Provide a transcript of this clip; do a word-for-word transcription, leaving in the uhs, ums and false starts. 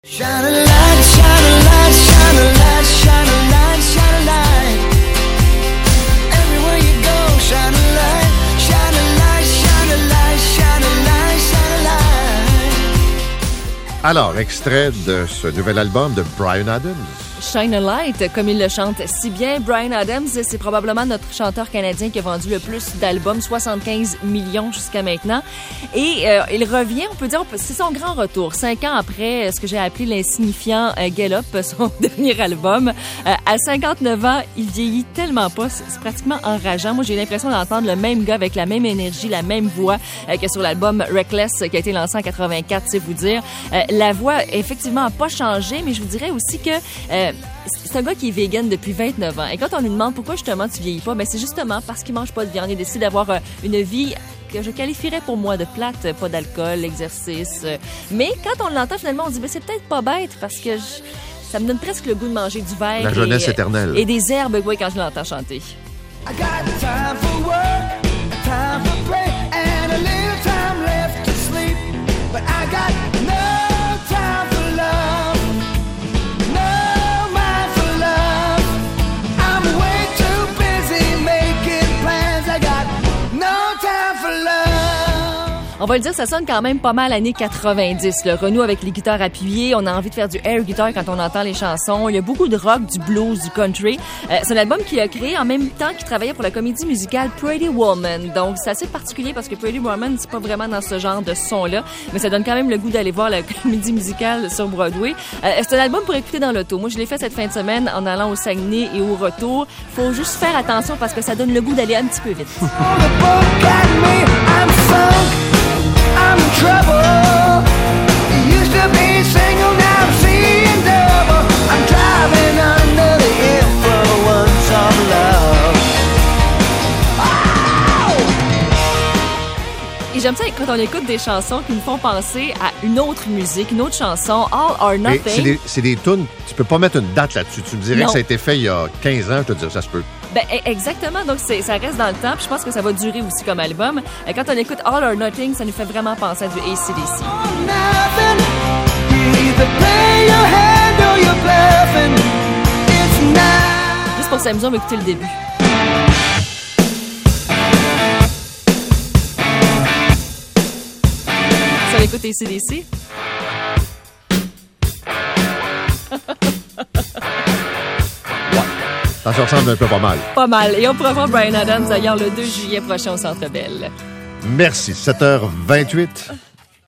Shine a light, shine a light, shine a light, shine a light, shine a light. Everywhere you go, shine a light, shine a light, shine a light, shine a light, shine a light. Alors, extrait de ce nouvel album de Bryan Adams. Shine a Light, comme il le chante si bien. Bryan Adams, c'est probablement notre chanteur canadien qui a vendu le plus d'albums, soixante-quinze millions jusqu'à maintenant. Et euh, il revient, on peut dire, c'est son grand retour. Cinq ans après ce que j'ai appelé l'insignifiant euh, Get Up, son dernier album. Euh, à cinquante-neuf ans, il vieillit tellement pas, c'est, c'est pratiquement enrageant. Moi, j'ai l'impression d'entendre le même gars avec la même énergie, la même voix euh, que sur l'album Reckless qui a été lancé en quatre-vingt-quatre, c'est vous dire. Euh, la voix, effectivement, n'a pas changé, mais je vous dirais aussi que euh, c'est un gars qui est vegan depuis vingt-neuf ans. Et quand on lui demande pourquoi justement tu vieillis pas, ben c'est justement parce qu'il mange pas de viande. Il décide d'avoir euh, une vie que je qualifierais pour moi de plate, pas d'alcool, exercice. Euh, mais quand on l'entend finalement, on dit ben c'est peut-être pas bête parce que je, ça me donne presque le goût de manger du verre. La jeunesse et, éternelle. Et des herbes, oui, quand je l'entends chanter. I got time for work, time for play, and a little time left to sleep. But I got no time for love. On va le dire, ça sonne quand même pas mal années quatre-vingt-dix. Le renouveau avec les guitares appuyées, on a envie de faire du air guitar quand on entend les chansons. Il y a beaucoup de rock, du blues, du country. Euh, c'est un album qu'il a créé en même temps qu'il travaillait pour la comédie musicale Pretty Woman. Donc c'est assez particulier parce que Pretty Woman, c'est pas vraiment dans ce genre de son-là, mais ça donne quand même le goût d'aller voir la comédie musicale sur Broadway. Euh, c'est un album pour écouter dans l'auto. Moi, je l'ai fait cette fin de semaine en allant au Saguenay et au retour. Faut juste faire attention parce que ça donne le goût d'aller un petit peu vite. I'm in trouble. Used to be single, now I'm seeing double. I'm driving under the influence of love. Oh! Et j'aime ça quand on écoute des chansons qui nous font penser à une autre musique, une autre chanson, All or Nothing. Mais c'est des, c'est des tunes, tu peux pas mettre une date là-dessus. Tu me dirais non. que ça a été fait il y a quinze ans, je te dirais, ça se peut. Ben, exactement. Donc, c'est, ça reste dans le temps. Puis je pense que ça va durer aussi comme album. Et quand on écoute All or Nothing, ça nous fait vraiment penser à du A C D C. Juste pour s'amuser, on va écouter le début. Ça va écouter A C D C? Ça se ressemble un peu pas mal. Pas mal. Et on pourra voir Bryan Adams d'ailleurs le deux juillet prochain au Centre Bell. Merci. sept heures vingt-huit.